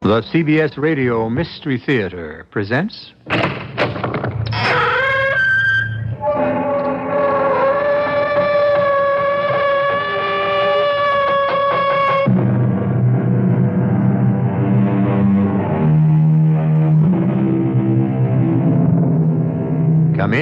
The CBS Radio Mystery Theater presents... Come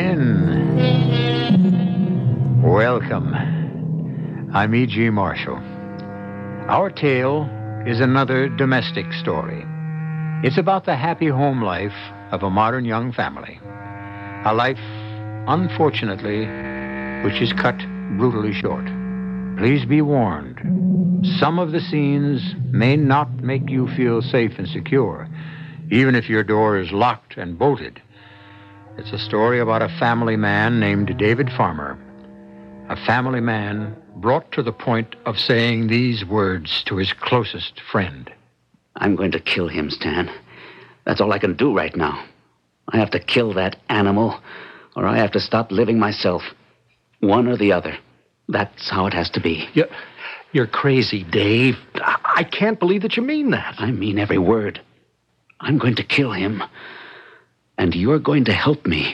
in. Welcome. I'm E.G. Marshall. Our tale is another domestic story. It's about the happy home life of a modern young family. A life, unfortunately, which is cut brutally short. Please be warned. Some of the scenes may not make you feel safe and secure, even if your door is locked and bolted. It's a story about a family man named David Farmer. A family man brought to the point of saying these words to his closest friend. I'm going to kill him, Stan. That's all I can do right now. I have to kill that animal, or I have to stop living myself. One or the other. That's how it has to be. You're crazy, Dave. I can't believe that you mean that. I mean every word. I'm going to kill him, and you're going to help me.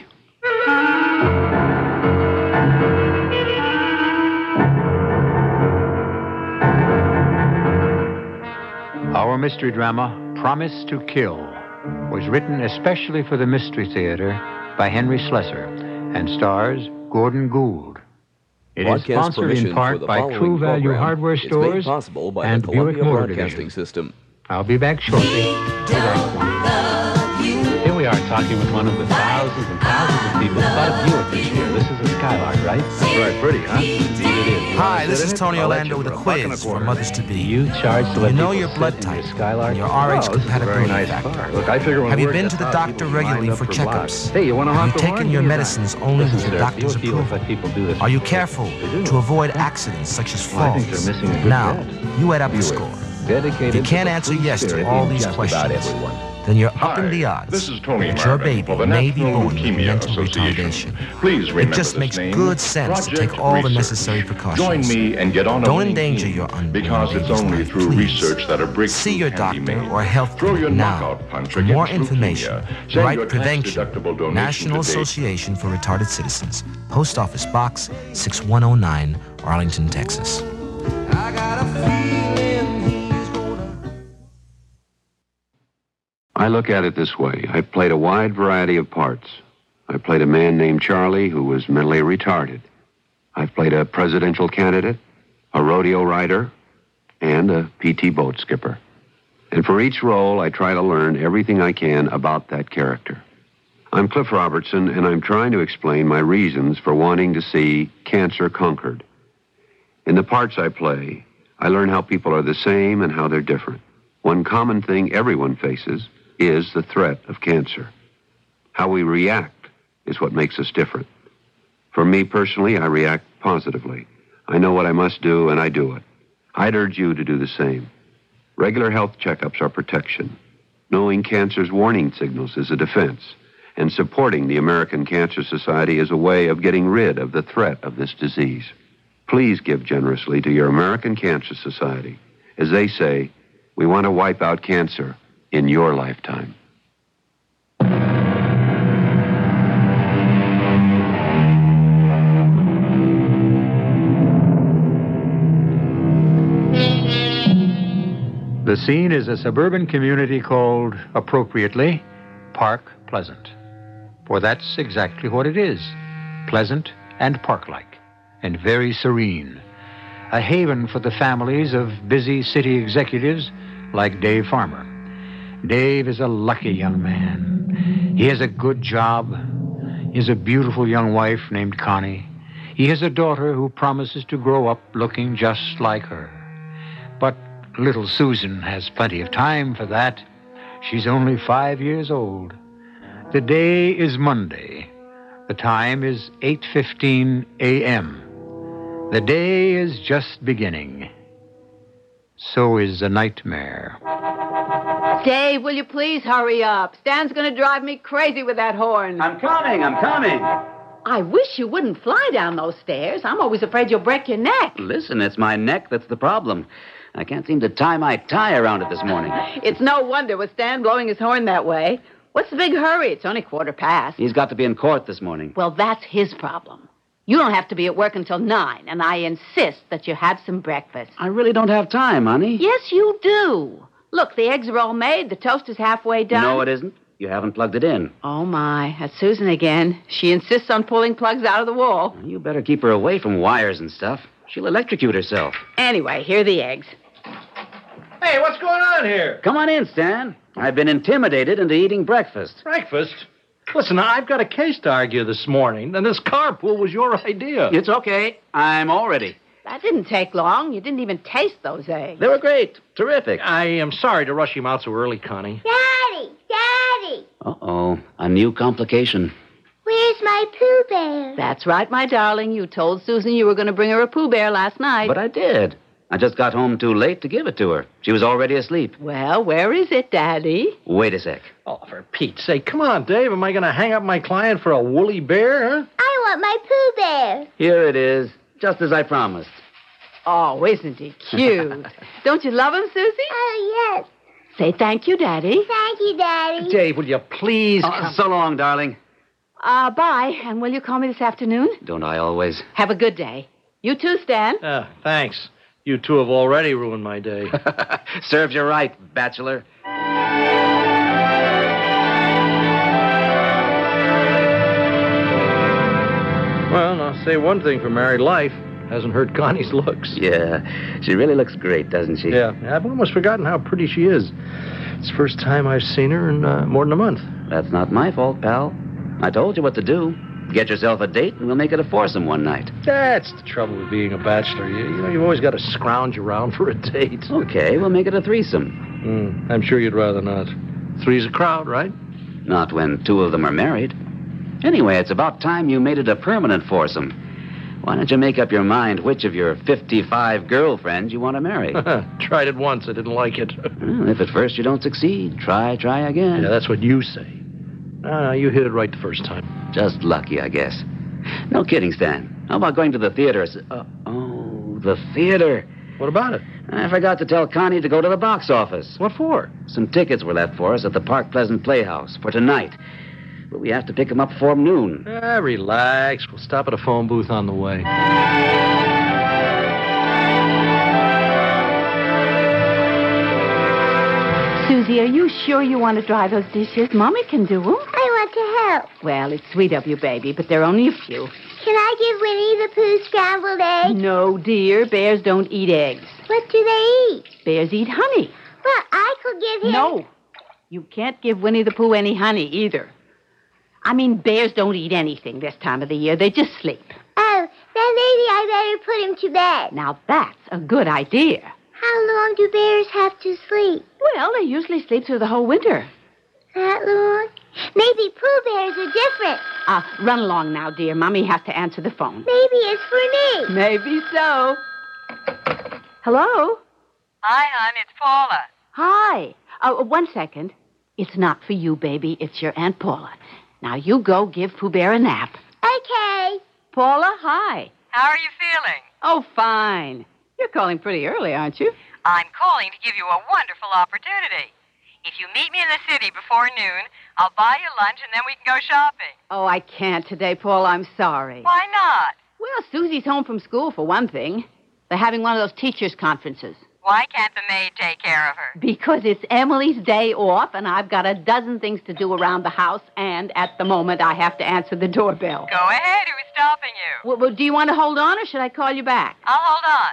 Our mystery drama, Promise to Kill, was written especially for the Mystery Theater by Henry Slesser and stars Gordon Gould. It is sponsored in part by True Value Hardware Stores and Buick Motor Division. I'll be back shortly with Act One. Here we are talking with one of the thousands and thousands of people who thought of Buick this year. This is a Skylark, right? Right, pretty, huh? It is. Hi, this is Tony Orlando with a quiz for mothers-to-be. You charge to let You know people your sit blood in type, Skylark? and your RH Wow, this is a very compatibility nice factor. car. Look, I figure when Have you word been gets to the out, doctor people line regularly up for blood. checkups? Hey, you want to Have haunt you the taken horn? your Give me that. medicines only with your doctor's Few approval? let people do this. Are you careful to avoid accidents such as Well, I think falls? they're missing a good Now, vet. you add up the You score. Dedicated If you can't to the answer free yes to spirit all in these just about questions, everyone. then you're Hi, upping the odds this is Tony that your Marvin baby for the may be National born with Leukemia mental Association. retardation. Please remember It just this makes name, good sense to Project take all the Research. necessary precautions. Join me and get on a Don't winning endanger team, your unborn because it's baby's only life, through please. research that a breakthrough See your can be doctor made. or health Throw your clinic now. knockout punch For more against information, leukemia. Send write your Prevention, tax-deductible donation National today. Association for Retarded Citizens, Post Office Box 6109, Arlington, Texas. I got a feeling he's gonna... I look at it this way. I've played a wide variety of parts. I played a man named Charlie who was mentally retarded. I've played a presidential candidate, a rodeo rider, and a PT boat skipper. And for each role, I try to learn everything I can about that character. I'm Cliff Robertson, and I'm trying to explain my reasons for wanting to see cancer conquered. In the parts I play, I learn how people are the same and how they're different. One common thing everyone faces is the threat of cancer. How we react is what makes us different. For me personally, I react positively. I know what I must do, and I do it. I'd urge you to do the same. Regular health checkups are protection. Knowing cancer's warning signals is a defense. And supporting the American Cancer Society is a way of getting rid of the threat of this disease. Please give generously to your American Cancer Society. As they say, we want to wipe out cancer in your lifetime. The scene is a suburban community called, appropriately, Park Pleasant. For that's exactly what it is. Pleasant and park-like, and very serene. A haven for the families of busy city executives like Dave Farmer. Dave is a lucky young man. He has a good job. He has a beautiful young wife named Connie. He has a daughter who promises to grow up looking just like her. But little Susan has plenty of time for that. She's only 5 years old. The day is Monday. The time is 8:15 a.m. The day is just beginning. So is the nightmare. Dave, will you please hurry up? Stan's going to drive me crazy with that horn. I'm coming. I wish you wouldn't fly down those stairs. I'm always afraid you'll break your neck. Listen, it's my neck that's the problem. I can't seem to tie my tie around it this morning. It's no wonder with Stan blowing his horn that way. What's the big hurry? It's only 1:15. He's got to be in court this morning. Well, that's his problem. You don't have to be at work until 9, and I insist that you have some breakfast. I really don't have time, honey. Yes, you do. Look, the eggs are all made. The toast is halfway done. No, it isn't. You haven't plugged it in. Oh, my. That's Susan again. She insists on pulling plugs out of the wall. You better keep her away from wires and stuff. She'll electrocute herself. Anyway, here are the eggs. Hey, what's going on here? Come on in, Stan. I've been intimidated into eating breakfast. Breakfast? Listen, I've got a case to argue this morning, and this carpool was your idea. It's okay. I'm all ready. That didn't take long. You didn't even taste those eggs. They were great. Terrific. I am sorry to rush him out so early, Connie. Daddy! Daddy! Uh-oh. A new complication. Where's my Pooh Bear? That's right, my darling. You told Susan you were going to bring her a Pooh Bear last night. But I did. I just got home too late to give it to her. She was already asleep. Well, where is it, Daddy? Wait a sec. Oh, for Pete's sake. Come on, Dave. Am I going to hang up my client for a woolly bear, huh? I want my Pooh Bear. Here it is, just as I promised. Oh, isn't he cute? Don't you love him, Susie? Oh, yes. Say thank you, Daddy. Thank you, Daddy. Dave, will you please come? So long, darling. Bye. And will you call me this afternoon? Don't I always? Have a good day. You too, Stan. Thanks. You two have already ruined my day. Serves you right, bachelor. Well, I'll say one thing for married life. Hasn't hurt Connie's looks. Yeah, she really looks great, doesn't she? Yeah, I've almost forgotten how pretty she is. It's the first time I've seen her in more than a month. That's not my fault, pal. I told you what to do. Get yourself a date, and we'll make it a foursome one night. That's the trouble with being a bachelor. You know, you've always got to scrounge around for a date. Okay, we'll make it a threesome. I'm sure you'd rather not. Three's a crowd, right? Not when two of them are married. Anyway, it's about time you made it a permanent foursome. Why don't you make up your mind which of your 55 girlfriends you want to marry? Tried it once. I didn't like it. Well, if at first you don't succeed, try again. Yeah, that's what you say. No, you hit it right the first time. Just lucky, I guess. No kidding, Stan. How about going to the theater? The theater. What about it? I forgot to tell Connie to go to the box office. What for? Some tickets were left for us at the Park Pleasant Playhouse for tonight. But we have to pick them up before noon. Relax. We'll stop at a phone booth on the way. Susie, are you sure you want to dry those dishes? Mommy can do them. I want to help. Well, it's sweet of you, baby, but there are only a few. Can I give Winnie the Pooh scrambled eggs? No, dear. Bears don't eat eggs. What do they eat? Bears eat honey. Well, I could give him... No. You can't give Winnie the Pooh any honey either. I mean, bears don't eat anything this time of the year. They just sleep. Oh, then maybe I better put him to bed. Now, that's a good idea. How long do bears have to sleep? Well, they usually sleep through the whole winter. That long? Maybe Pooh Bears are different. Run along now, dear. Mommy has to answer the phone. Maybe it's for me. Maybe so. Hello? Hi, hon. It's Paula. Hi. 1 second. It's not for you, baby. It's your Aunt Paula. Now, you go give Pooh Bear a nap. Okay. Paula, hi. How are you feeling? Oh, fine. You're calling pretty early, aren't you? I'm calling to give you a wonderful opportunity. If you meet me in the city before noon, I'll buy you lunch and then we can go shopping. Oh, I can't today, Paul. I'm sorry. Why not? Well, Susie's home from school, for one thing. They're having one of those teachers' conferences. Why can't the maid take care of her? Because it's Emily's day off, and I've got a dozen things to do around the house, and at the moment I have to answer the doorbell. Go ahead. Who's stopping you? Well, do you want to hold on, or should I call you back? I'll hold on.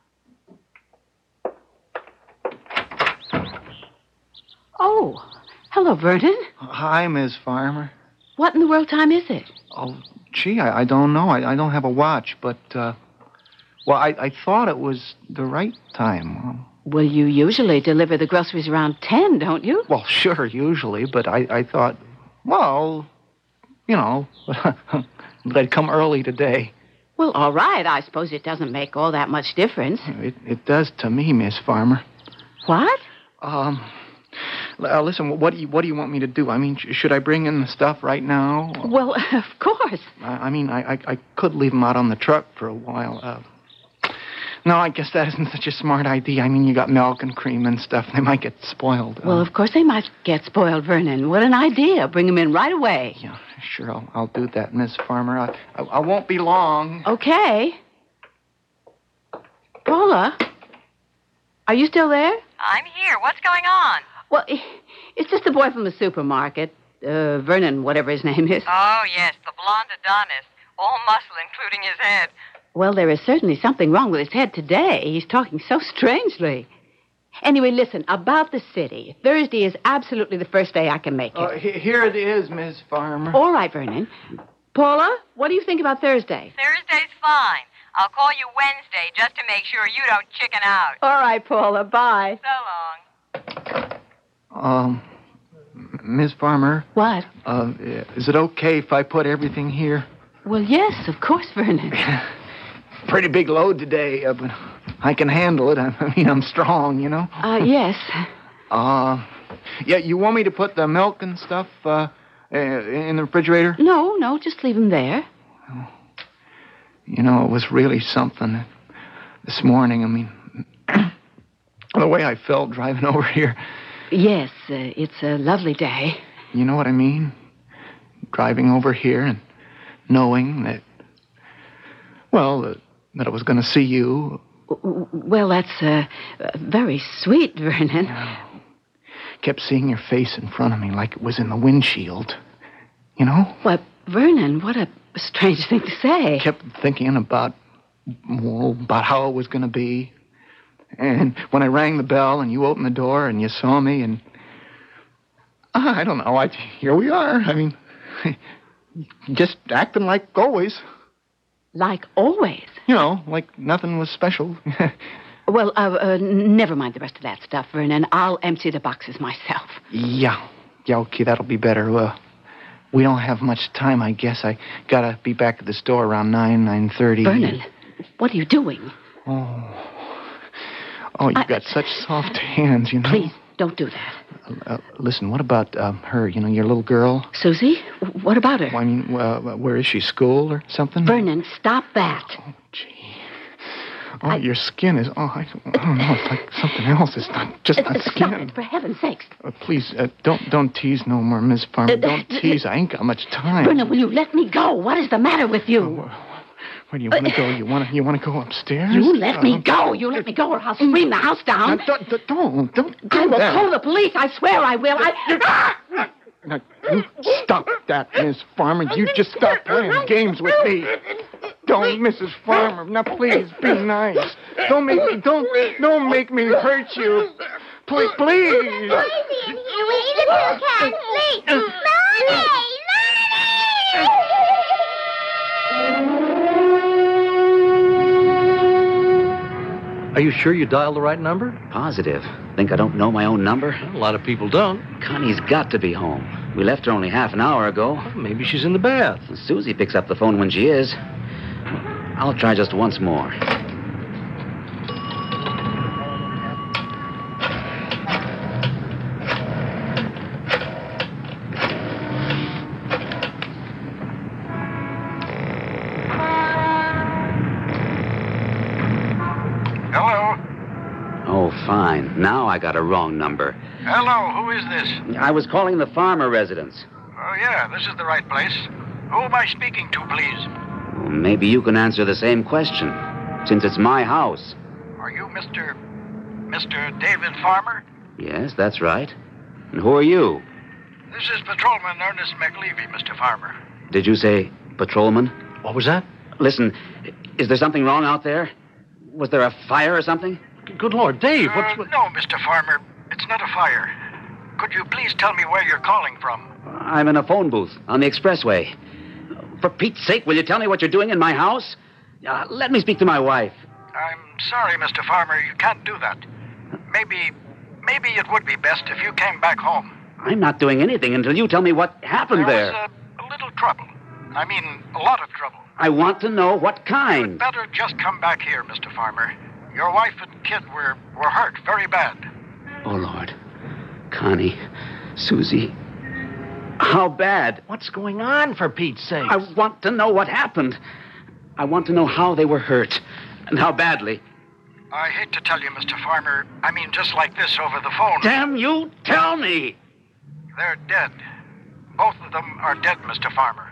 Oh, hello, Vernon. Hi, Miss Farmer. What in the world time is it? Oh, gee, I don't know. I don't have a watch, but, I thought it was the right time. Well, you usually deliver the groceries around 10, don't you? Well, sure, usually, but I thought, well, you know, they'd come early today. Well, all right. I suppose it doesn't make all that much difference. It does to me, Miss Farmer. What? Listen, what do you want me to do? I mean, should I bring in the stuff right now? Well, of course. I could leave them out on the truck for a while. No, I guess that isn't such a smart idea. I mean, you got milk and cream and stuff. They might get spoiled. Well, of course they might get spoiled, Vernon. What an idea. Bring them in right away. Yeah, sure, I'll do that, Miss Farmer. I won't be long. Okay. Paula, are you still there? I'm here. What's going on? Well, it's just the boy from the supermarket. Vernon, whatever his name is. Oh, yes, the blonde Adonis. All muscle, including his head. Well, there is certainly something wrong with his head today. He's talking so strangely. Anyway, listen, about the city. Thursday is absolutely the first day I can make it. Here it is, Miss Farmer. All right, Vernon. Paula, what do you think about Thursday? Thursday's fine. I'll call you Wednesday just to make sure you don't chicken out. All right, Paula, bye. So long. Miss Farmer. What? Is it okay if I put everything here? Well, yes, of course, Vernon. Pretty big load today, but I can handle it. I mean, I'm strong, you know? Yes. Yeah, you want me to put the milk and stuff in the refrigerator? No, just leave them there. You know, it was really something this morning. I mean, the way I felt driving over here. Yes, it's a lovely day. You know what I mean? Driving over here and knowing that, well, that I was going to see you. Well, that's very sweet, Vernon. Kept seeing your face in front of me like it was in the windshield. You know? Well, Vernon, what a strange thing to say. Kept thinking about how it was going to be. And when I rang the bell and you opened the door and you saw me and... I don't know. Here we are. I mean, just acting like always. Like always? You know, like nothing was special. Well, never mind the rest of that stuff, Vernon. I'll empty the boxes myself. Yeah, okay, that'll be better. We don't have much time, I guess. I gotta be back at the store around 9:30. Vernon, what are you doing? Oh, you've got such soft hands, you know. Please, don't do that. Listen, what about her, you know, your little girl? Susie? What about her? Well, I mean, where is she, school or something? Vernon, stop that. Oh, gee. Oh, your skin is, I don't know, it's like something else. It's not just not skin. Stop it, for heaven's sakes. Please, don't tease no more, Miss Farmer. Don't tease. I ain't got much time. Vernon, will you let me go? What is the matter with you? Where do you want to go? You want to go upstairs? You let me go. You let me go or I'll scream the house down. Don't do I will that. call the police. I swear I will. Now, you stop that, Miss Farmer. You just stop playing games with me. Don't, Mrs. Farmer. Now, please, be nice. Don't make me hurt you. Please. We need a new cat. Please. Mommy! Are you sure you dialed the right number? Positive. Think I don't know my own number? A lot of people don't. Connie's got to be home. We left her only half an hour ago. Well, maybe she's in the bath. Susie picks up the phone when she is. I'll try just once more. Hello? Oh, fine. Now I got a wrong number. Hello, who is this? I was calling the Farmer residence. Oh, yeah, this is the right place. Who am I speaking to, please? Well, maybe you can answer the same question, since it's my house. Are you Mr. David Farmer? Yes, that's right. And who are you? This is Patrolman Ernest McLeavy, Mr. Farmer. Did you say patrolman? What was that? Listen, is there something wrong out there? Was there a fire or something? Good Lord, Dave, No, Mr. Farmer. It's not a fire. Could you please tell me where you're calling from? I'm in a phone booth on the expressway. For Pete's sake, will you tell me what you're doing in my house? Let me speak to my wife. I'm sorry, Mr. Farmer. You can't do that. Maybe it would be best if you came back home. I'm not doing anything until you tell me what happened there. There was a little trouble. I mean, a lot of trouble. I want to know what kind. You'd better just come back here, Mr. Farmer. Your wife and kid were hurt very bad. Oh, Lord. Connie, Susie, how bad? What's going on, for Pete's sake? I want to know what happened. I want to know how they were hurt and how badly. I hate to tell you, Mr. Farmer. I mean, just like this over the phone. Damn you, tell me! They're dead. Both of them are dead, Mr. Farmer.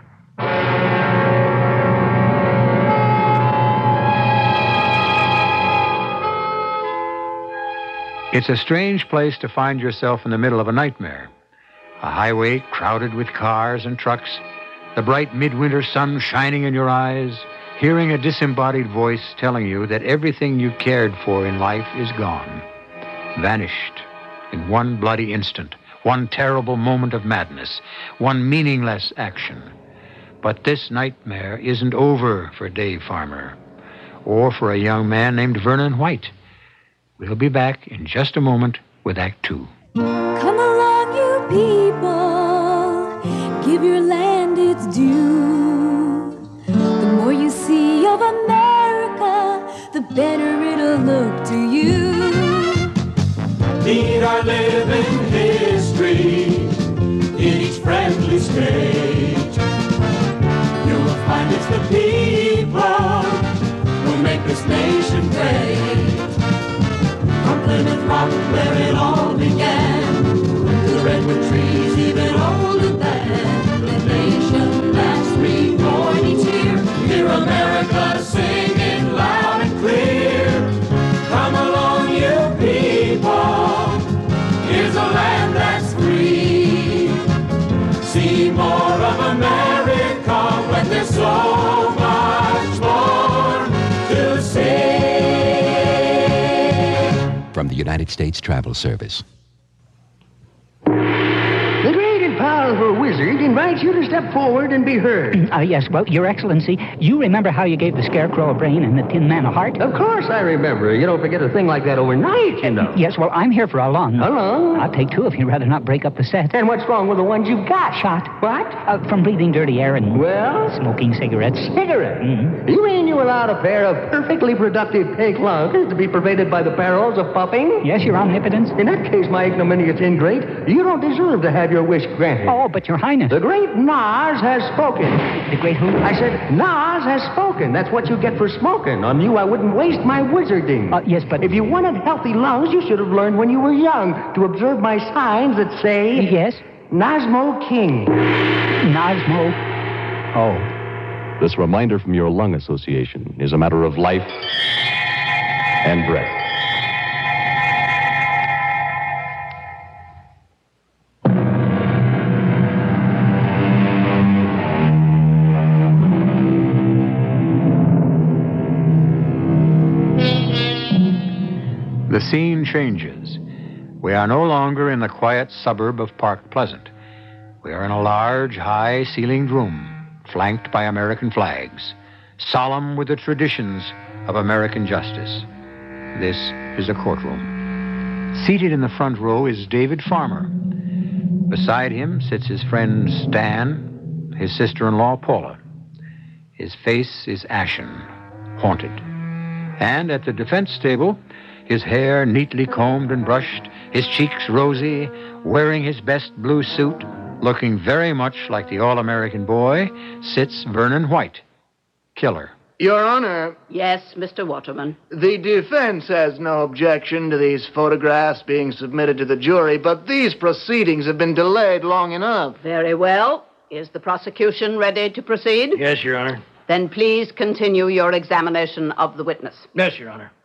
It's a strange place to find yourself in the middle of a nightmare. A highway crowded with cars and trucks, the bright midwinter sun shining in your eyes, hearing a disembodied voice telling you that everything you cared for in life is gone, vanished in one bloody instant, one terrible moment of madness, one meaningless action. But this nightmare isn't over for Dave Farmer, or for a young man named Vernon White. We'll be back in just a moment with Act Two. Come along, you people, give your land its due. The more you see of America, the better it'll look to you. Meet our living history in each friendly state. You'll find it's the people who make this nation great. From Plymouth Rock, where it all began, to the redwood trees, even older than the nation that's reborn each year. Hear America singing loud and clear. Come along, you people. Here's a land that's free. See more of America when there's so much more to see. From the United States Travel Service. The great and powerful wizard invites you to step forward and be heard. Yes, well, Your Excellency, you remember how you gave the Scarecrow a brain and the Tin Man a heart? Of course I remember. You don't forget a thing like that overnight, you know. Yes, well, I'm here for a long. How long? I'll take two if you'd rather not break up the set. And what's wrong with the ones you've got? Shot. What? From breathing dirty air and... Well? Smoking cigarettes. Cigarettes? Mm-hmm. You mean you allowed a pair of perfectly productive pink lungs to be pervaded by the perils of puffing? Yes, Your Omnipotence. In that case, my ignominious ingrate, you don't deserve to have your wish granted. Oh, but Your Highness. The great Nas has spoken. The great who? I said, Nas has spoken. That's what you get for smoking. On you, I wouldn't waste my wizarding. Yes, but... If you wanted healthy lungs, you should have learned when you were young to observe my signs that say... Yes? Nasmo King. Nasmo? Oh. This reminder from your lung association is a matter of life and breath. The scene changes. We are no longer in the quiet suburb of Park Pleasant. We are in a large, high-ceilinged room, flanked by American flags, solemn with the traditions of American justice. This is a courtroom. Seated in the front row is David Farmer. Beside him sits his friend Stan, his sister-in-law Paula. His face is ashen, haunted. And at the defense table, his hair neatly combed and brushed, his cheeks rosy, wearing his best blue suit, looking very much like the all-American boy, sits Vernon White, killer. Your Honor. Yes, Mr. Waterman. The defense has no objection to these photographs being submitted to the jury, but these proceedings have been delayed long enough. Very well. Is the prosecution ready to proceed? Yes, Your Honor. Then please continue your examination of the witness. Yes, Your Honor.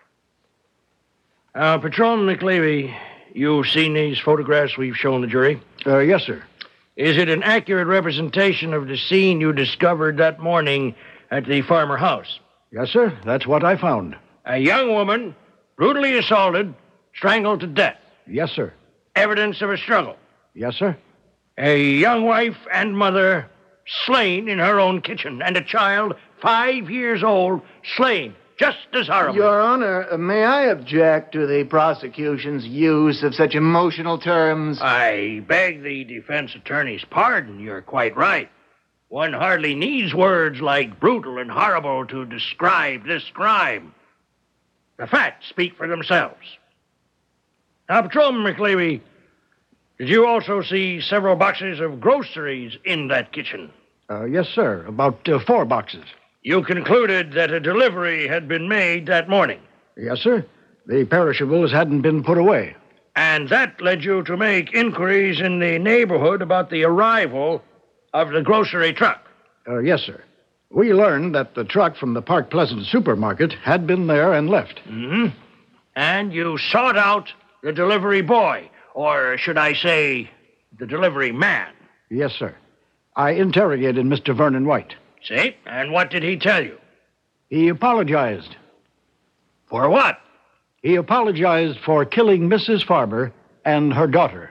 Patrolman McLeavy, you've seen these photographs we've shown the jury? Yes, sir. Is it an accurate representation of the scene you discovered that morning at the Farmer house? Yes, sir. That's what I found. A young woman, brutally assaulted, strangled to death. Yes, sir. Evidence of a struggle. Yes, sir. A young wife and mother slain in her own kitchen, and a child 5 years old slain just as horribly. Your Honor, may I object to the prosecution's use of such emotional terms? I beg the defense attorney's pardon. You're quite right. One hardly needs words like brutal and horrible to describe this crime. The facts speak for themselves. Now, Patrolman McLeavy, did you also see several boxes of groceries in that kitchen? Yes, sir. About 4 boxes. You concluded that a delivery had been made that morning? Yes, sir. The perishables hadn't been put away. And that led you to make inquiries in the neighborhood about the arrival of the grocery truck. Yes, sir. We learned that the truck from the Park Pleasant supermarket had been there and left. Mm-hmm. And you sought out the delivery boy, or should I say, the delivery man. Yes, sir. I interrogated Mr. Vernon White. See? And what did he tell you? He apologized. For what? He apologized for killing Mrs. Farmer and her daughter.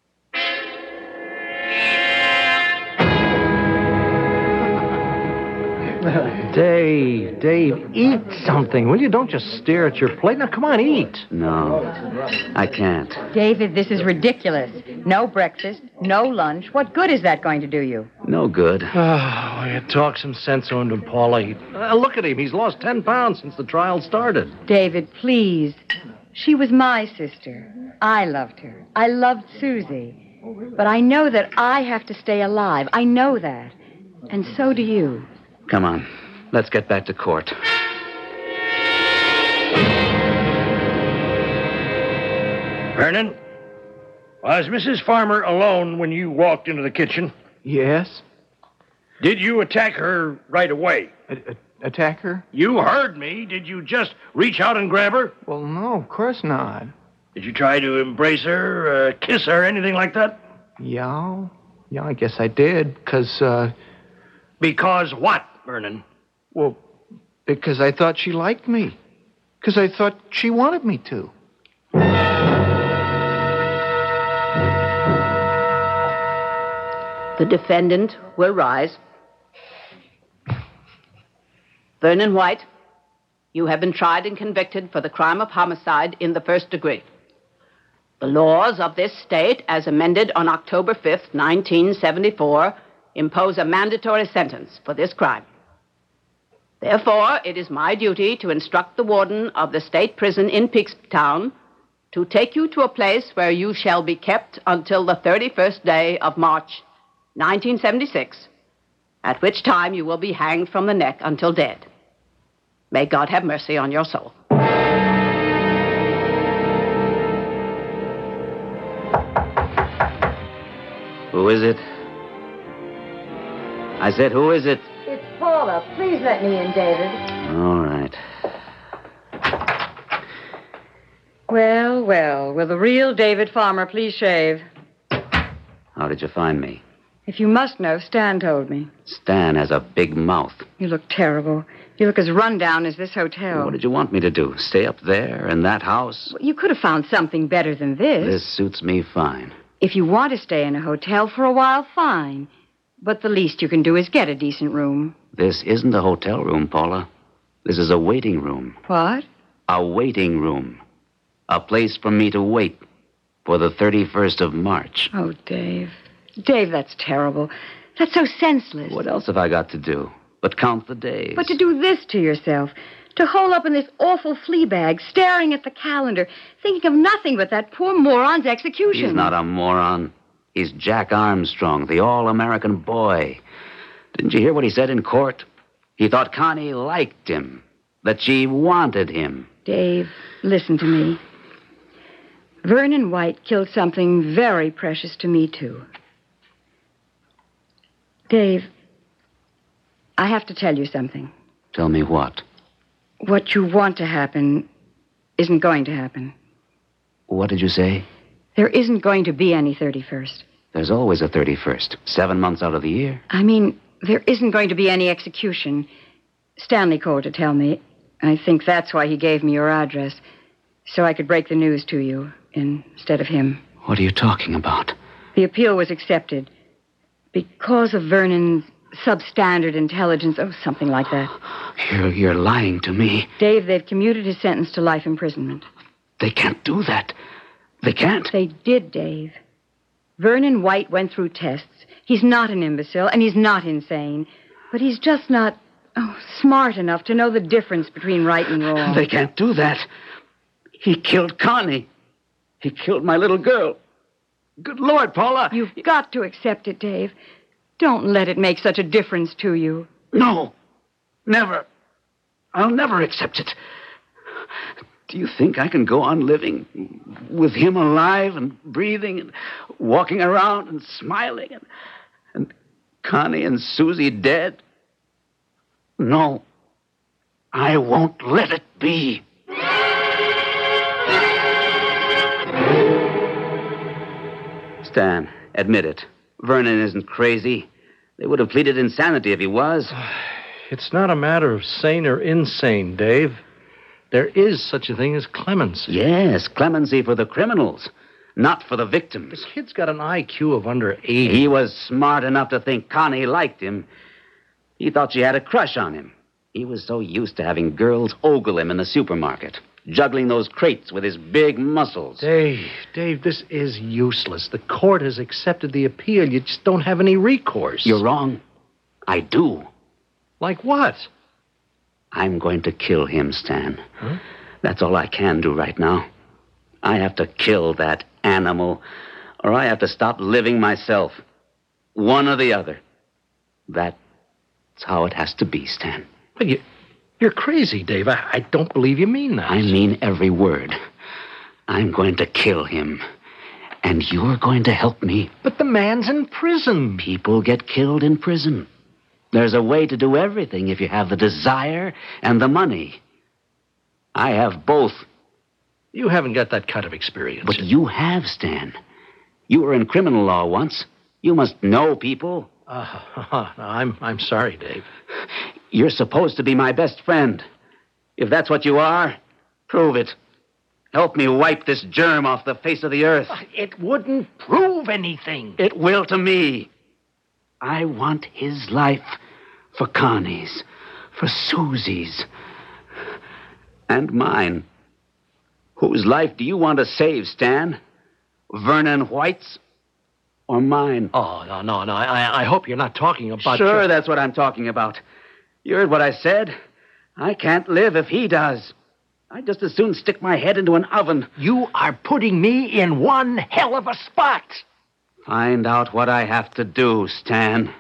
Dave, eat something, will you? Don't just stare at your plate. Now, come on, eat. No, I can't. David, this is ridiculous. No breakfast, no lunch. What good is that going to do you? No good. Oh, you talk some sense into him, Paula. Look at him. He's lost 10 pounds since the trial started. David, please. She was my sister. I loved her. I loved Susie. But I know that I have to stay alive. I know that. And so do you. Come on. Let's get back to court. Vernon, was Mrs. Farmer alone when you walked into the kitchen? Yes? Did you attack her right away? Attack her? You heard me. Did you just reach out and grab her? Well, no, of course not. Did you try to embrace her, kiss her, anything like that? Yeah, I guess I did, because, Because what, Vernon? Well, because I thought she liked me. Because I thought she wanted me to. The defendant will rise. Vernon White, you have been tried and convicted for the crime of homicide in the first degree. The laws of this state, as amended on October 5th, 1974, impose a mandatory sentence for this crime. Therefore, it is my duty to instruct the warden of the state prison in Peakstown to take you to a place where you shall be kept until the 31st day of March, 1976, at which time you will be hanged from the neck until dead. May God have mercy on your soul. Who is it? I said, who is it? It's Paula. Please let me in, David. All right. Well, will the real David Farmer please shave? How did you find me? If you must know, Stan told me. Stan has a big mouth. You look terrible. You look as run down as this hotel. What did you want me to do? Stay up there in that house? You could have found something better than this. This suits me fine. If you want to stay in a hotel for a while, fine. But the least you can do is get a decent room. This isn't a hotel room, Paula. This is a waiting room. What? A waiting room. A place for me to wait for the 31st of March. Oh, Dave. Dave, that's terrible. That's so senseless. What else have I got to do but count the days? But to do this to yourself, to hole up in this awful flea bag, staring at the calendar, thinking of nothing but that poor moron's execution. He's not a moron. He's Jack Armstrong, the all-American boy. Didn't you hear what he said in court? He thought Connie liked him, that she wanted him. Dave, listen to me. Vernon White killed something very precious to me, too. Dave, I have to tell you something. Tell me what? What you want to happen isn't going to happen. What did you say? There isn't going to be any 31st. There's always a 31st, 7 months out of the year. I mean, there isn't going to be any execution. Stanley called to tell me. I think that's why he gave me your address, so I could break the news to you instead of him. What are you talking about? The appeal was accepted because of Vernon's substandard intelligence. Oh, something like that. You're lying to me. Dave, they've commuted his sentence to life imprisonment. They can't do that. They can't. They did, Dave. Vernon White went through tests. He's not an imbecile, and he's not insane. But he's just not, smart enough to know the difference between right and wrong. They can't do that. He killed Connie. He killed my little girl. Good Lord, Paula. You've got to accept it, Dave. Don't let it make such a difference to you. No. Never. I'll never accept it. Do you think I can go on living with him alive and breathing and walking around and smiling and Connie and Susie dead? No, I won't let it be. Stan, admit it. Vernon isn't crazy. They would have pleaded insanity if he was. It's not a matter of sane or insane, Dave. There is such a thing as clemency. Yes, clemency for the criminals, not for the victims. The kid's got an IQ of under 80. He was smart enough to think Connie liked him. He thought she had a crush on him. He was so used to having girls ogle him in the supermarket, juggling those crates with his big muscles. Dave, this is useless. The court has accepted the appeal. You just don't have any recourse. You're wrong. I do. Like what? I'm going to kill him, Stan. Huh? That's all I can do right now. I have to kill that animal, or I have to stop living myself. One or the other. That's how it has to be, Stan. But you're crazy, Dave. I don't believe you mean that. I mean every word. I'm going to kill him. And you're going to help me. But the man's in prison. People get killed in prison. There's a way to do everything if you have the desire and the money. I have both. You haven't got that kind of experience. But you have, Stan. You were in criminal law once. You must know people. I'm sorry, Dave. You're supposed to be my best friend. If that's what you are, prove it. Help me wipe this germ off the face of the earth. It wouldn't prove anything. It will to me. I want his life for Connie's, for Susie's, and mine. Whose life do you want to save, Stan? Vernon White's or mine? Oh, no. I hope you're not talking about... Sure, that's what I'm talking about. You heard what I said. I can't live if he does. I'd just as soon stick my head into an oven. You are putting me in one hell of a spot. Find out what I have to do, Stan.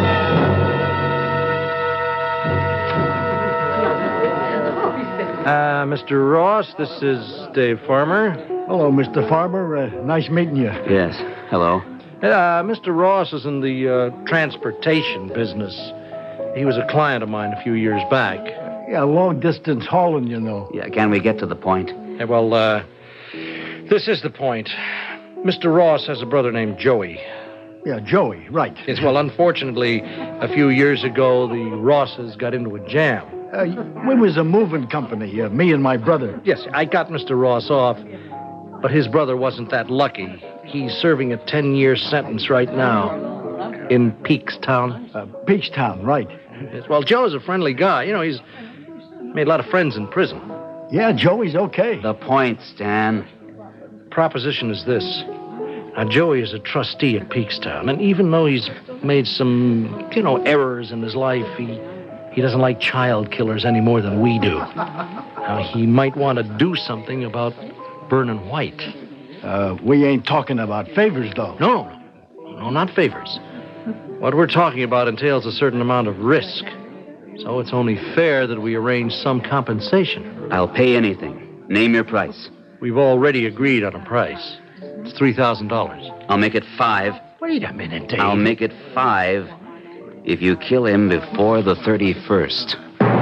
Mr. Ross, this is Dave Farmer. Hello, Mr. Farmer. Nice meeting you. Yes, hello. Mr. Ross is in the transportation business. He was a client of mine a few years back. Yeah, long-distance hauling, you know. Yeah, can we get to the point? Yeah, well, this is the point. Mr. Ross has a brother named Joey. Yeah, Joey, right. Yes, well, unfortunately, a few years ago, the Rosses got into a jam. We was a moving company, me and my brother. Yes, I got Mr. Ross off, but his brother wasn't that lucky. He's serving a 10-year sentence right now in Peakstown. Peakstown, right. Yes, well, Joe's a friendly guy. You know, he's made a lot of friends in prison. Yeah, Joey's okay. The point, Stan. Proposition is this. Now, Joey is a trustee at Peakstown, and even though he's made some, errors in his life, he doesn't like child killers any more than we do. Now, he might want to do something about Vernon White. We ain't talking about favors, though. No, not favors. What we're talking about entails a certain amount of risk. So it's only fair that we arrange some compensation. I'll pay anything. Name your price. We've already agreed on a price. It's $3,000. I'll make it 5. Wait a minute, Dave. I'll make it 5 if you kill him before the 31st.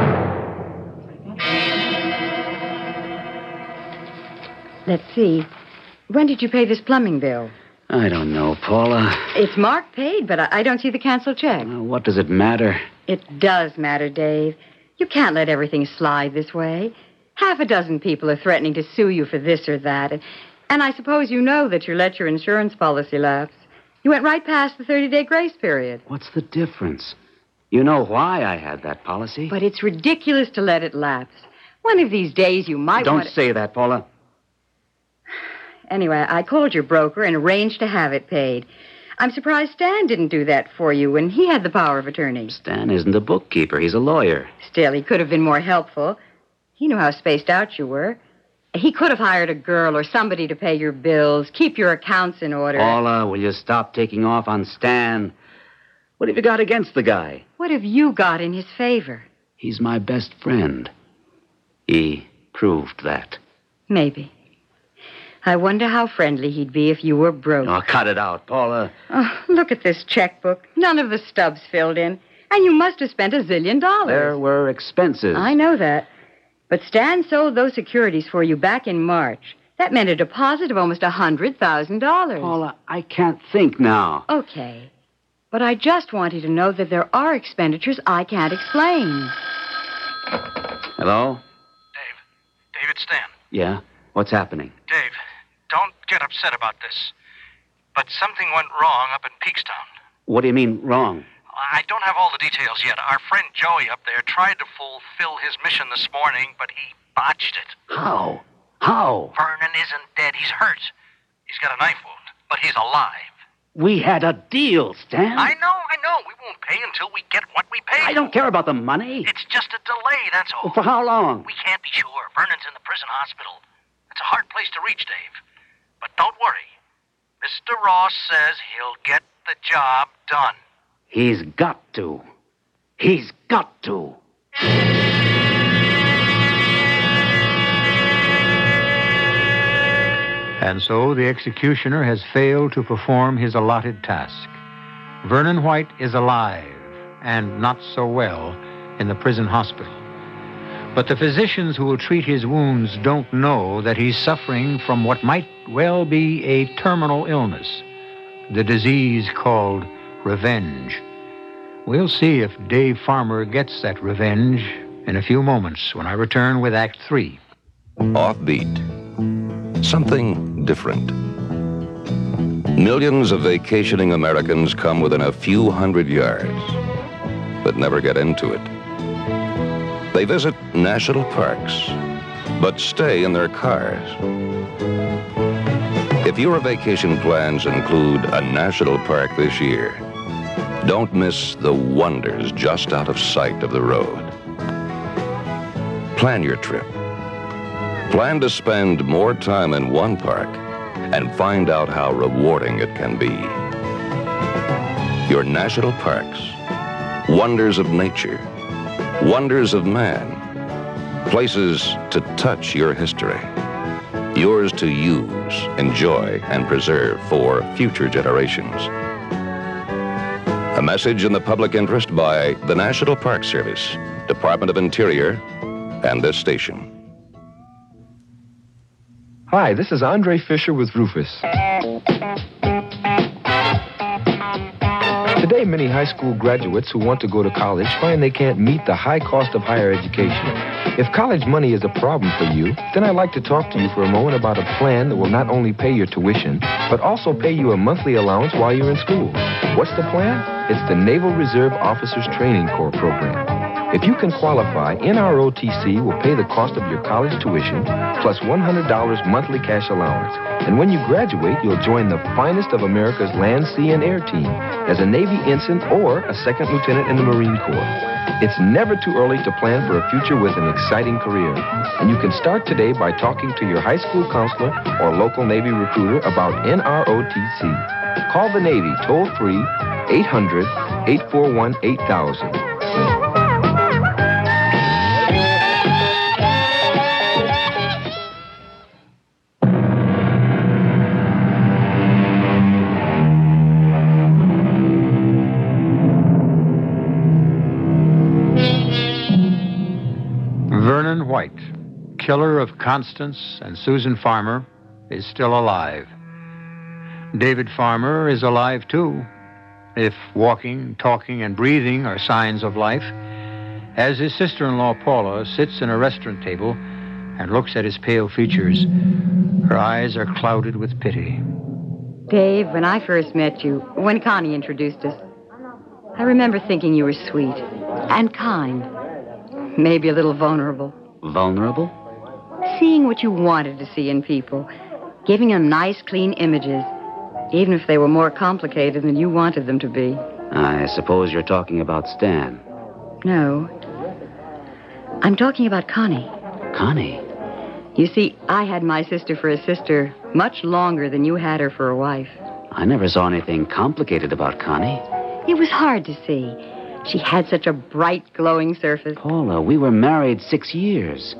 Let's see. When did you pay this plumbing bill? I don't know, Paula. It's marked paid, but I don't see the canceled check. What does it matter? It does matter, Dave. You can't let everything slide this way. Half a dozen people are threatening to sue you for this or that. And I suppose you know that you let your insurance policy lapse. You went right past the 30-day grace period. What's the difference? You know why I had that policy. But it's ridiculous to let it lapse. One of these days you might Don't say that, Paula. Anyway, I called your broker and arranged to have it paid. I'm surprised Stan didn't do that for you when he had the power of attorney. Stan isn't a bookkeeper. He's a lawyer. Still, he could have been more helpful. He knew how spaced out you were. He could have hired a girl or somebody to pay your bills, keep your accounts in order. Paula, will you stop taking off on Stan? What have you got against the guy? What have you got in his favor? He's my best friend. He proved that. Maybe. I wonder how friendly he'd be if you were broke. Oh, cut it out, Paula. Oh, look at this checkbook. None of the stubs filled in. And you must have spent $1 zillion. There were expenses. I know that. But Stan sold those securities for you back in March. That meant a deposit of almost $100,000. Paula, I can't think now. Okay. But I just want you to know that there are expenditures I can't explain. Hello? Dave, it's Stan. Yeah? What's happening? Dave, don't get upset about this. But something went wrong up in Peakstown. What do you mean, wrong? I don't have all the details yet. Our friend Joey up there tried to fulfill his mission this morning, but he botched it. How? How? Vernon isn't dead. He's hurt. He's got a knife wound, but he's alive. We had a deal, Stan. I know. We won't pay until we get what we paid. I don't care about the money. It's just a delay, that's all. Well, for how long? We can't be sure. Vernon's in the prison hospital. It's a hard place to reach, Dave. But don't worry. Mr. Ross says he'll get the job done. He's got to. He's got to. And so the executioner has failed to perform his allotted task. Vernon White is alive, and not so well, in the prison hospital. But the physicians who will treat his wounds don't know that he's suffering from what might well be a terminal illness, the disease called revenge. We'll see if Dave Farmer gets that revenge in a few moments when I return with Act 3. Offbeat. Something different. Millions of vacationing Americans come within a few hundred yards, but never get into it. They visit national parks, but stay in their cars. If your vacation plans include a national park this year, don't miss the wonders just out of sight of the road. Plan your trip. Plan to spend more time in one park and find out how rewarding it can be. Your national parks, wonders of nature, wonders of man, places to touch your history, yours to use, enjoy, and preserve for future generations. A message in the public interest by the National Park Service, Department of Interior, and this station. Hi, this is Andre Fisher with Rufus. Today, many high school graduates who want to go to college find they can't meet the high cost of higher education. If college money is a problem for you, then I'd like to talk to you for a moment about a plan that will not only pay your tuition, but also pay you a monthly allowance while you're in school. What's the plan? It's the Naval Reserve Officers Training Corps program. If you can qualify, NROTC will pay the cost of your college tuition plus $100 monthly cash allowance. And when you graduate, you'll join the finest of America's land, sea, and air team as a Navy ensign or a second lieutenant in the Marine Corps. It's never too early to plan for a future with an exciting career. And you can start today by talking to your high school counselor or local Navy recruiter about NROTC. Call the Navy toll-free 800-841-8000. Vernon White, killer of Constance and Susan Farmer, is still alive. David Farmer is alive, too, if walking, talking, and breathing are signs of life, as his sister-in-law Paula sits in a restaurant table and looks at his pale features. Her eyes are clouded with pity. Dave, when I first met you, when Connie introduced us, I remember thinking you were sweet and kind. Maybe a little vulnerable. Vulnerable? Seeing what you wanted to see in people. Giving them nice, clean images. Even if they were more complicated than you wanted them to be. I suppose you're talking about Stan. No. I'm talking about Connie. Connie? You see, I had my sister for a sister much longer than you had her for a wife. I never saw anything complicated about Connie. It was hard to see. She had such a bright, glowing surface. Paula, we were married 6 years.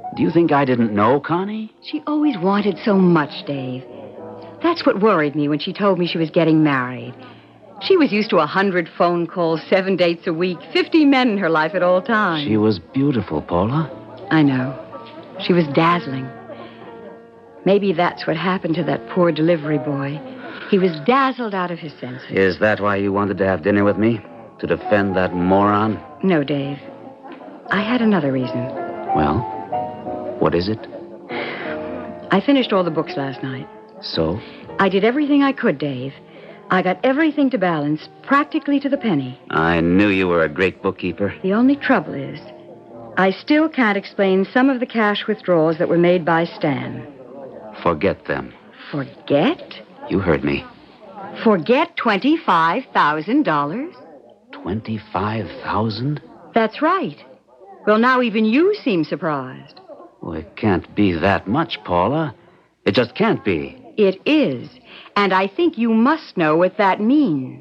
Do you think I didn't know, Connie? She always wanted so much, Dave. That's what worried me when she told me she was getting married. She was used to 100 phone calls, 7 dates a week, 50 men in her life at all times. She was beautiful, Paula. I know. She was dazzling. Maybe that's what happened to that poor delivery boy. He was dazzled out of his senses. Is that why you wanted to have dinner with me? To defend that moron? No, Dave. I had another reason. Well, what is it? I finished all the books last night. So? I did everything I could, Dave. I got everything to balance, practically to the penny. I knew you were a great bookkeeper. The only trouble is, I still can't explain some of the cash withdrawals that were made by Stan. Forget them. Forget? You heard me. Forget $25,000? 25,000? That's right. Well, now even you seem surprised. Well, it can't be that much, Paula. It just can't be. It is. And I think you must know what that means.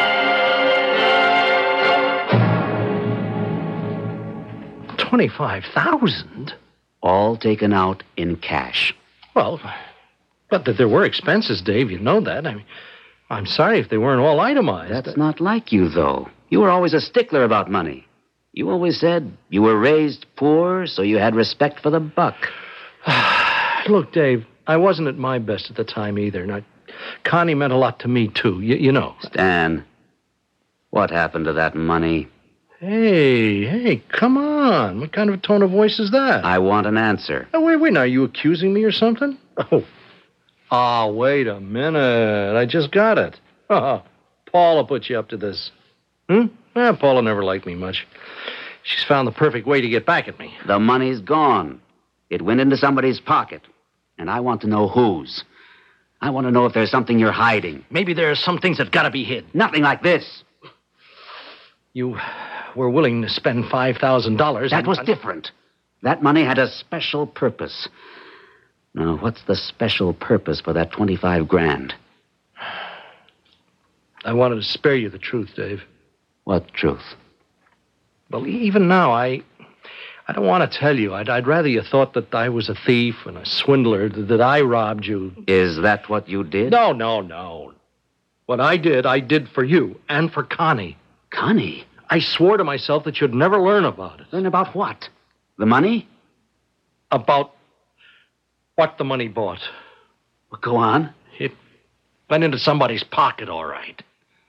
$25,000? All taken out in cash. Well, but that there were expenses, Dave. You know that. I'm sorry if they weren't all itemized. That's not like you, though. You were always a stickler about money. You always said you were raised poor, so you had respect for the buck. Look, Dave, I wasn't at my best at the time either. Now, Connie meant a lot to me, too. You know. Stan, what happened to that money? Hey, come on. What kind of a tone of voice is that? I want an answer. Oh, wait, now, are you accusing me or something? Oh, wait a minute. I just got it. Paula put you up to this. Paula never liked me much. She's found the perfect way to get back at me. The money's gone. It went into somebody's pocket. And I want to know whose. I want to know if there's something you're hiding. Maybe there are some things that gotta be hid. Nothing like this. You were willing to spend $5,000. That was different. That money had a special purpose. Now, what's the special purpose for that 25 grand? I wanted to spare you the truth, Dave. What truth? Well, even now, I don't want to tell you. I'd rather you thought that I was a thief and a swindler, that I robbed you. Is that what you did? No. What I did for you and for Connie. Connie? I swore to myself that you'd never learn about it. Learn about what? The money? About what the money bought. Well, go on. It went into somebody's pocket, all right.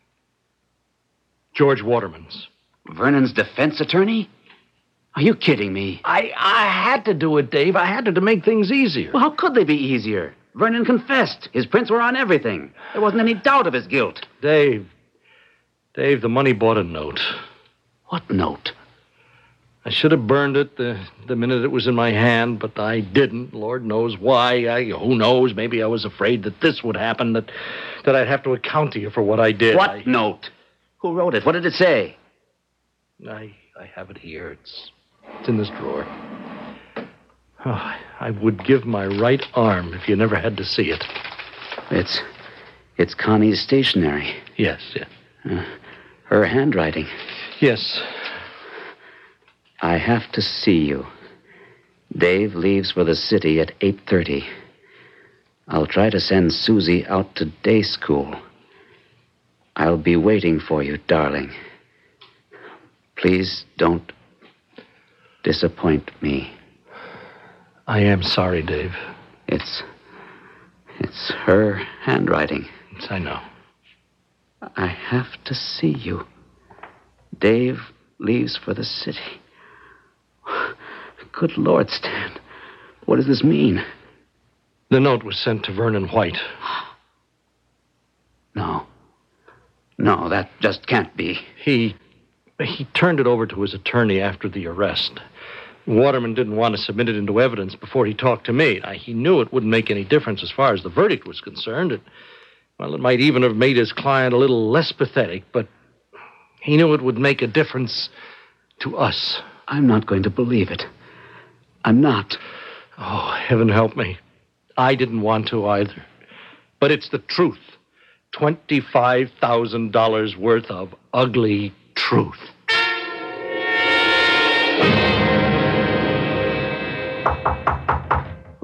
George Waterman's. Vernon's defense attorney? Are you kidding me? I had to do it, Dave. I had to make things easier. Well, how could they be easier? Vernon confessed. His prints were on everything. There wasn't any doubt of his guilt. Dave, the money bought a note. What note? I should have burned it the minute it was in my hand, but I didn't. Lord knows why. Who knows? Maybe I was afraid that this would happen, that I'd have to account to you for what I did. What note? Who wrote it? What did it say? I have it here. It's in this drawer. Oh, I would give my right arm if you never had to see it. It's Connie's stationery. Yes. Her handwriting. Yes. I have to see you. Dave leaves for the city at 8:30. I'll try to send Susie out to day school. I'll be waiting for you, darling. Please don't disappoint me. I am sorry, Dave. It's her handwriting. Yes, I know. I have to see you. Dave leaves for the city. Good Lord, Stan. What does this mean? The note was sent to Vernon White. No, that just can't be. He turned it over to his attorney after the arrest. Waterman didn't want to submit it into evidence before he talked to me. He knew it wouldn't make any difference as far as the verdict was concerned. It might even have made his client a little less pathetic, but he knew it would make a difference to us. I'm not going to believe it. I'm not. Oh, heaven help me. I didn't want to either. But it's the truth. $25,000 worth of ugly truth.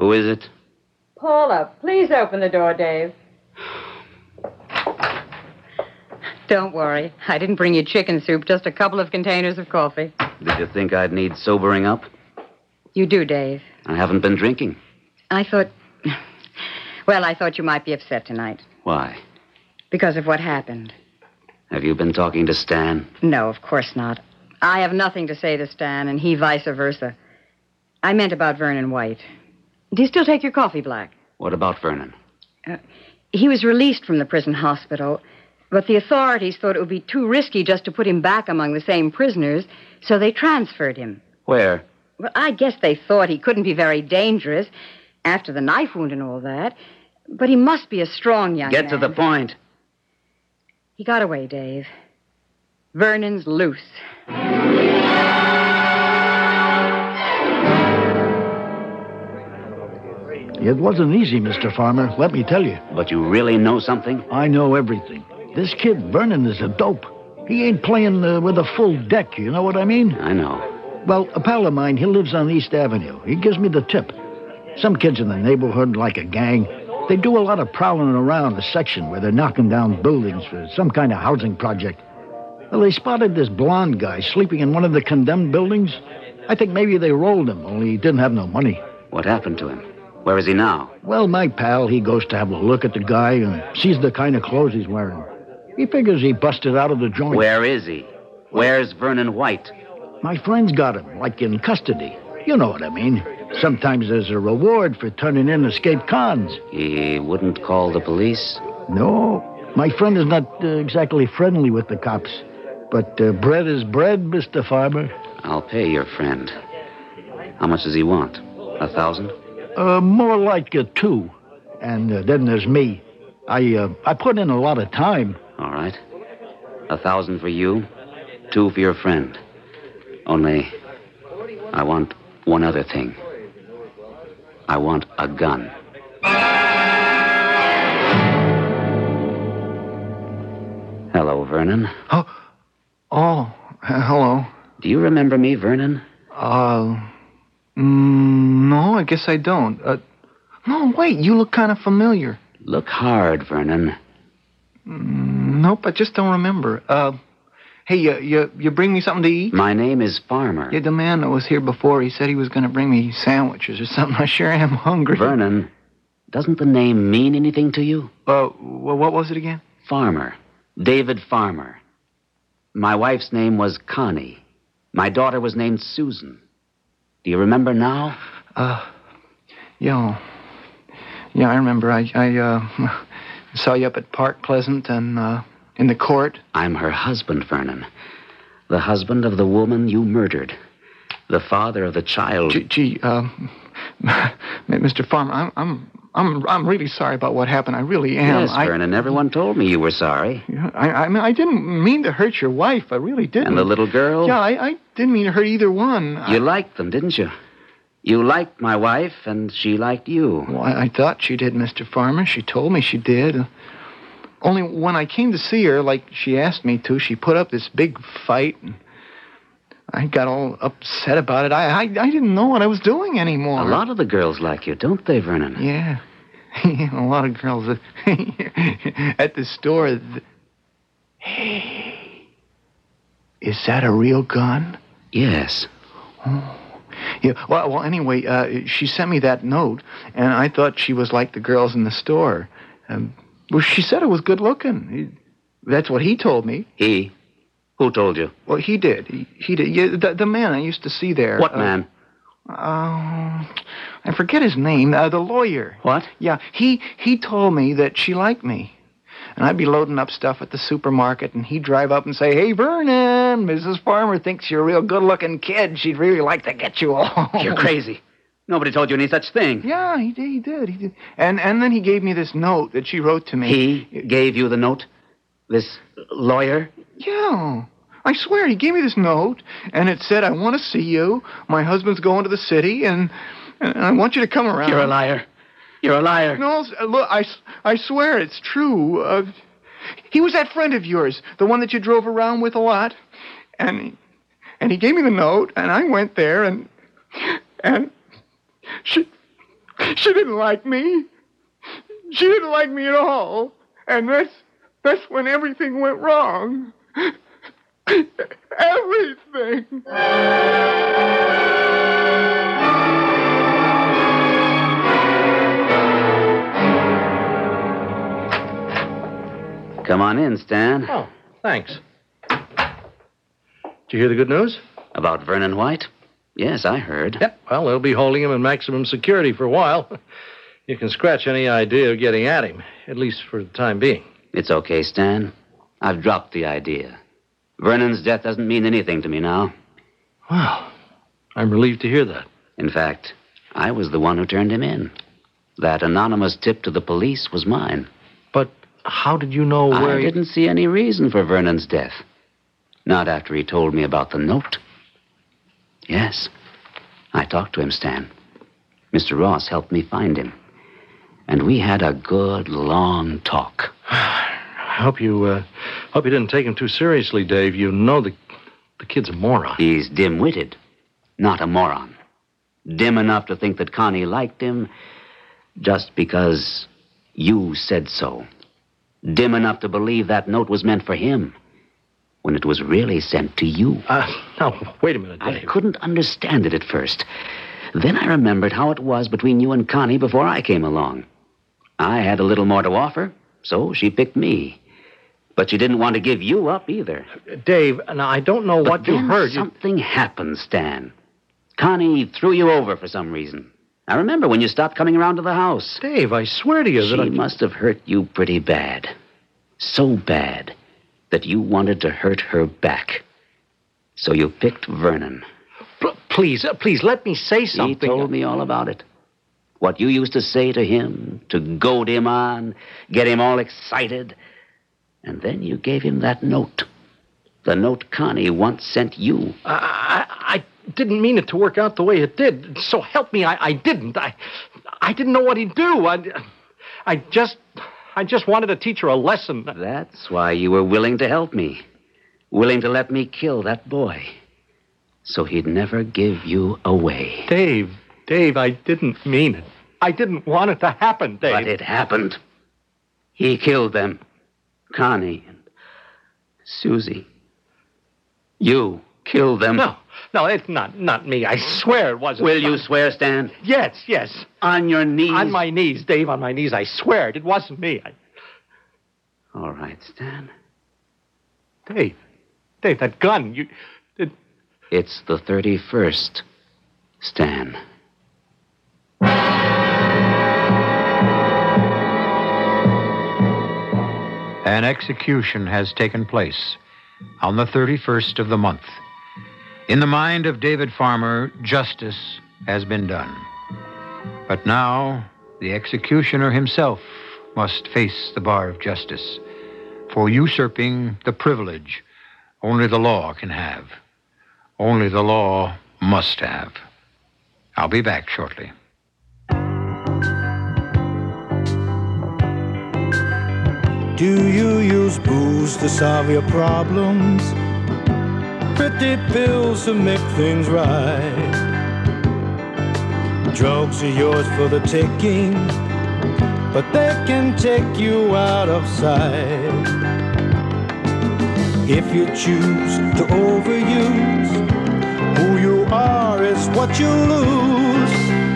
Who is it? Paula, please open the door, Dave. Don't worry. I didn't bring you chicken soup, just a couple of containers of coffee. Did you think I'd need sobering up? You do, Dave. I haven't been drinking. I thought you might be upset tonight. Why? Because of what happened. Have you been talking to Stan? No, of course not. I have nothing to say to Stan, and he vice versa. I meant about Vernon White. Do you still take your coffee black? What about Vernon? He was released from the prison hospital, but the authorities thought it would be too risky just to put him back among the same prisoners, so they transferred him. Where? Well, I guess they thought he couldn't be very dangerous after the knife wound and all that, but he must be a strong young man. Get to the point. He got away, Dave. Vernon's loose. It wasn't easy, Mr. Farmer, let me tell you. But you really know something? I know everything. This kid, Vernon, is a dope. He ain't playing with a full deck, you know what I mean? I know. Well, a pal of mine, he lives on East Avenue. He gives me the tip. Some kids in the neighborhood, like a gang, they do a lot of prowling around the section where they're knocking down buildings for some kind of housing project. Well, they spotted this blonde guy sleeping in one of the condemned buildings. I think maybe they rolled him, only he didn't have no money. What happened to him? Where is he now? Well, my pal, he goes to have a look at the guy and sees the kind of clothes he's wearing. He figures he busted out of the joint. Where is he? Where's Vernon White? My friend's got him, like in custody. You know what I mean. Sometimes there's a reward for turning in escaped cons. He wouldn't call the police? No. My friend is not exactly friendly with the cops. But bread is bread, Mr. Farmer. I'll pay your friend. How much does he want? 1,000? More like 2. And then there's me. I put in a lot of time. All right. 1,000 for you, 2 for your friend. Only, I want one other thing. I want a gun. Hello, Vernon. Oh, hello. Do you remember me, Vernon? No, I guess I don't. No, wait, you look kind of familiar. Look hard, Vernon. Nope, I just don't remember. Hey, you bring me something to eat? My name is Farmer. Yeah, the man that was here before, he said he was going to bring me sandwiches or something. I sure am hungry. Vernon, doesn't the name mean anything to you? Well, what was it again? Farmer. David Farmer. My wife's name was Connie. My daughter was named Susan. Do you remember now? Yeah, I remember. I saw you up at Park Pleasant and in the court. I'm her husband, Vernon. The husband of the woman you murdered. The father of the child. Mr. Farmer, I'm really sorry about what happened. I really am. Yes, Vernon. Everyone told me you were sorry. I mean, I didn't mean to hurt your wife. I really didn't. And the little girl? Yeah, I didn't mean to hurt either one. You liked them, didn't you? You liked my wife, and she liked you. Well, I thought she did, Mr. Farmer. She told me she did. Only when I came to see her, like she asked me to, she put up this big fight, and I got all upset about it. I didn't know what I was doing anymore. A lot of the girls like you, don't they, Vernon? Yeah. A lot of girls at the store. Hey, is that a real gun? Yes. Oh. Yeah. Well, anyway, she sent me that note, and I thought she was like the girls in the store. Well, she said it was good looking. That's what he told me. He? Who told you? Well, he did. He did. Yeah, the man I used to see there. What man? I forget his name. The lawyer. What? Yeah, he told me that she liked me. And I'd be loading up stuff at the supermarket, and he'd drive up and say, "Hey, Vernon, Mrs. Farmer thinks you're a real good-looking kid. She'd really like to get you all." You're crazy. Nobody told you any such thing. Yeah, he did. And then he gave me this note that she wrote to me. He gave you the note? This lawyer? Yeah. I swear, he gave me this note, and it said, "I want to see you. My husband's going to the city, and I want you to come around." You're a liar. You're a liar. No, look, I swear it's true. He was that friend of yours, the one that you drove around with a lot. And he gave me the note, and I went there, and she She didn't like me. She didn't like me at all. And that's when everything went wrong. Everything. Come on in, Stan. Oh, thanks. Did you hear the good news? About Vernon White? Yes, I heard. Yep. Well, they'll be holding him in maximum security for a while. You can scratch any idea of getting at him, at least for the time being. It's okay, Stan. I've dropped the idea. Vernon's death doesn't mean anything to me now. Well, I'm relieved to hear that. In fact, I was the one who turned him in. That anonymous tip to the police was mine. But how did you know where I didn't see any reason for Vernon's death. Not after he told me about the note. Yes, I talked to him, Stan. Mr. Ross helped me find him. And we had a good, long talk. I hope you didn't take him too seriously, Dave. You know the kid's a moron. He's dim-witted, not a moron. Dim enough to think that Connie liked him just because you said so. Dim enough to believe that note was meant for him when it was really sent to you. Now, wait a minute, Dave. I couldn't understand it at first. Then I remembered how it was between you and Connie before I came along. I had a little more to offer, so she picked me. But she didn't want to give you up either. Dave, now I don't know what you heard. Something happened, Stan. Connie threw you over for some reason. I remember when you stopped coming around to the house. Dave, I swear to you that She must have hurt you pretty bad. So bad that you wanted to hurt her back. So you picked Vernon. Please, let me say something. He told me all about it. What you used to say to him, to goad him on, get him all excited. And then you gave him that note. The note Connie once sent you. I didn't mean it to work out the way it did. So help me, I didn't. I didn't know what he'd do. I just wanted to teach her a lesson. That's why you were willing to help me. Willing to let me kill that boy. So he'd never give you away. Dave, I didn't mean it. I didn't want it to happen, Dave. But it happened. He killed them. Connie and Susie. You killed them. No, it's not me. I swear it wasn't. Will you swear, Stan? Yes. On your knees? On my knees, Dave, on my knees. I swear it wasn't me. All right, Stan. Dave, that gun, It's the 31st, Stan. An execution has taken place on the 31st of the month. In the mind of David Farmer, justice has been done. But now, the executioner himself must face the bar of justice for usurping the privilege only the law can have. Only the law must have. I'll be back shortly. Do you use booze to solve your problems? Pretty pills to make things right. Drugs are yours for the taking, but they can take you out of sight. If you choose to overuse, who you are is what you lose.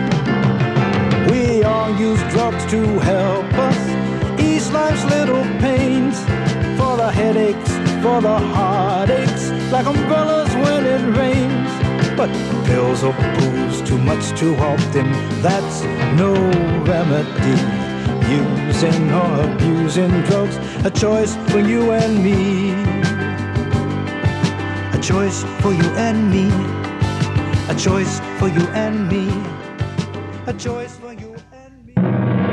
We all use drugs to help us ease life's little pains, for the headaches, for the heartaches, like umbrellas when it rains. But pills or booze, too much too often, that's no remedy. Using or abusing drugs, a choice for you and me. A choice for you and me. A choice for you and me. A choice for you and me.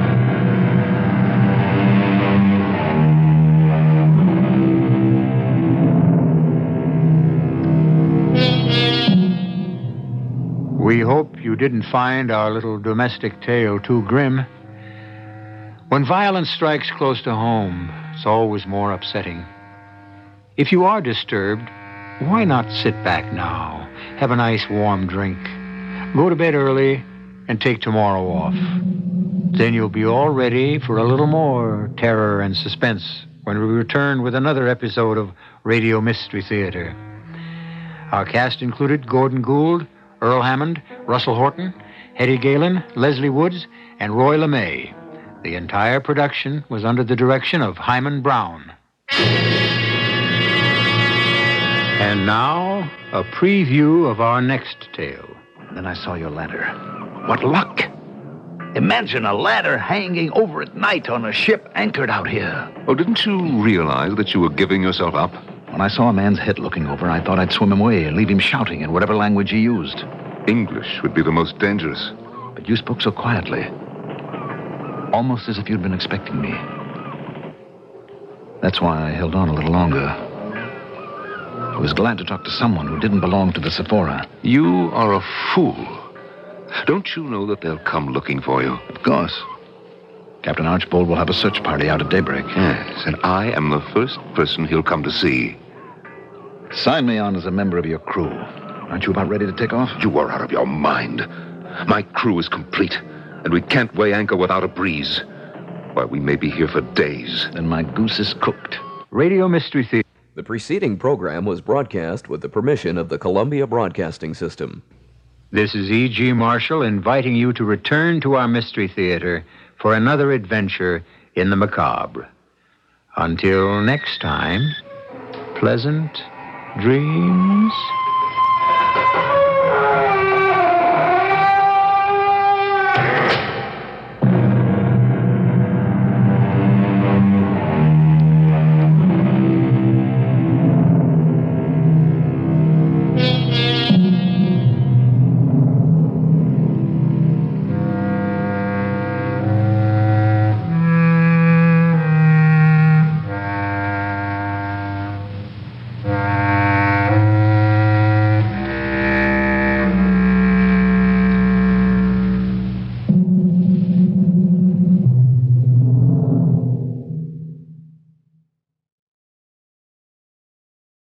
We hope you didn't find our little domestic tale too grim. When violence strikes close to home, it's always more upsetting. If you are disturbed, why not sit back now, have a nice warm drink, go to bed early, and take tomorrow off. Then you'll be all ready for a little more terror and suspense when we return with another episode of Radio Mystery Theater. Our cast included Gordon Gould, Earl Hammond, Russell Horton, Hetty Galen, Leslie Woods, and Roy LeMay. The entire production was under the direction of Hyman Brown. And now, a preview of our next tale. Then I saw your ladder. What luck! Imagine a ladder hanging over at night on a ship anchored out here. Oh, didn't you realize that you were giving yourself up? When I saw a man's head looking over, I thought I'd swim him away and leave him shouting in whatever language he used. English would be the most dangerous. But you spoke so quietly. Almost as if you'd been expecting me. That's why I held on a little longer. I was glad to talk to someone who didn't belong to the Sephora. You are a fool. Don't you know that they'll come looking for you? Of course. Captain Archbold will have a search party out at daybreak. Yes, and I am the first person he'll come to see. Sign me on as a member of your crew. Aren't you about ready to take off? You are out of your mind. My crew is complete, and we can't weigh anchor without a breeze. Why, we may be here for days. Then my goose is cooked. Radio Mystery Theater. The preceding program was broadcast with the permission of the Columbia Broadcasting System. This is E.G. Marshall inviting you to return to our Mystery Theater for another adventure in the macabre. Until next time, pleasant dreams.